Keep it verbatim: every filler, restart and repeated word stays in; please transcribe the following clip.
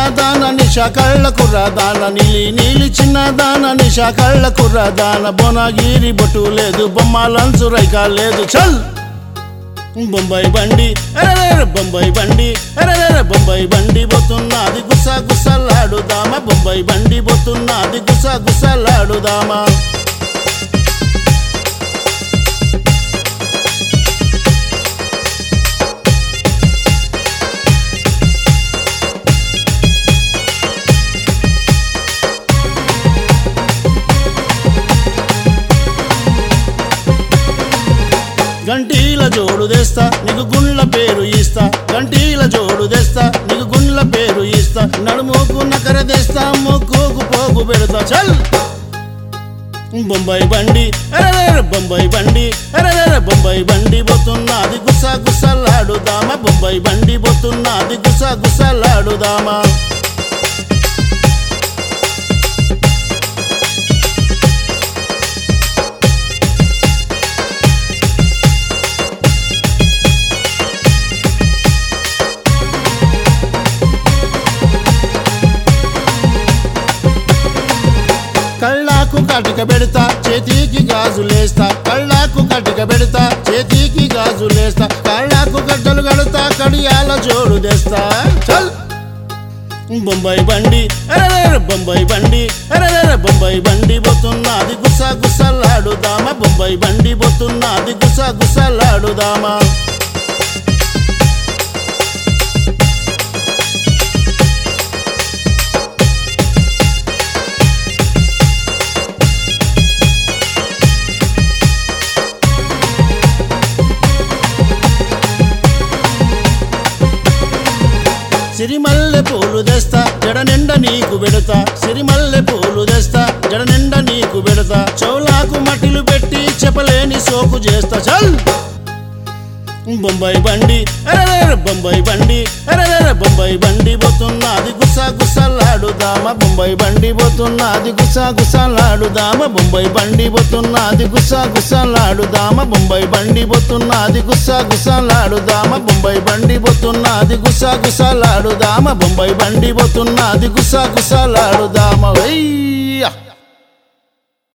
చిన్నదాన నిషా కళ్ళకు రాదాన నీలి నీలి చిన్నదాన నిషా కళ్ళకు రాదాన బొనగిరి బొట్టు లేదు బొమ్మలంచు రైకా లేదు చల్ బొంబాయి బండి అరే బొంబాయి బండి అరే బొంబాయి బండి పోతున్నది గుస గుసలాడుదామా బొంబాయి బండి పోతున్నది గుస గుసలాడుదామా గంటీల జోడు తెస్తా నీకు గుండ్ల పేరు ఇస్తా గంటీల జోడు తెస్తా నీకు గుండ్ల పేరు ఇస్తా నడుముకు నకర తెస్తా మొక్కుకు పోగు పెడతా చల్ బొంబాయి బండి అరే బొంబాయి బండి అరే బొంబాయి బండి పోతున్నది గుస గుసలాడుదామా బొంబాయి బండి పోతున్నది గుస గుసలాడుదామా కళ్ళాకు కటిక పెడతా చేతికి గాజులేస్తా కళ్ళాకు కటిక పెడతా చేతికి గాజులేస్తా కళ్ళాకు గడ్డలు కడతా కడియాల జోడు తెస్తా చల్ బొంబాయి బండి అరే బొంబాయి బండి అరే బొంబాయి బండి పోతున్నది గుస గుసలాడుదామా బొంబాయి బండి పోతున్నది గుస గుసలాడుదామా సిరిమల్లె పూలు తెస్తా జడ నిండా నీకు పెడతా సిరిమల్లె పూలు తెస్తా జడ నిండా నీకు పెడతా చౌలాకు మట్టిలు పెట్టి చెప్పలేని సోకు చేస్తా చల్ బొంబాయి బండి అరే బొంబాయి బండి అరే బొంబాయి బండి పోతున్నది గుస గుసలాడుదామా బొంబాయి బండి పోతున్నది గుస గుసలాడుదామా బొంబాయి బండి పోతున్నది గుస గుసలాడుదామా బొంబాయి బండి పోతున్నది గుస గుసలాడుదామా బొంబాయి బండి పోతున్నది గుస గుసలాడుదామా బొంబాయి బండి పోతున్నది గుస గుసలాడుదామా వెయ్